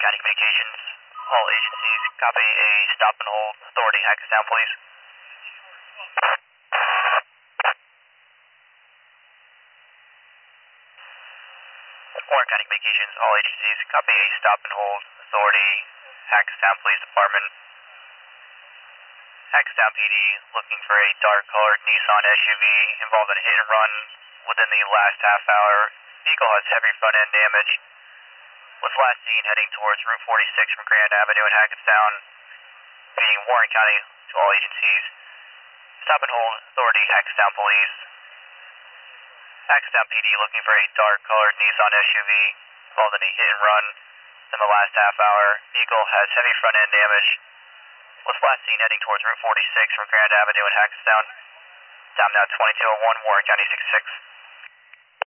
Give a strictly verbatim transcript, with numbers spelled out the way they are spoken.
County Communications, all agencies, copy a stop and hold. Authority, Hackettstown, please. Warren County Communications, all agencies, copy a stop and hold. Authority, Hackettstown Police Department. Hackettstown P D looking for a dark colored Nissan S U V involved in a hit and run within the last half hour. Vehicle has heavy front end damage. Was last seen heading towards Route forty-six from Grand Avenue in Hackettstown. Meeting Warren County to all agencies. Stop and hold. Authority, Hackettstown Police. Hackettstown P D looking for a dark colored Nissan S U V involved in a hit and run in the last half hour. Vehicle has heavy front end damage. Was last seen heading towards Route forty-six from Grand Avenue in Hackettstown. Time now twenty-two oh one, Warren County six six.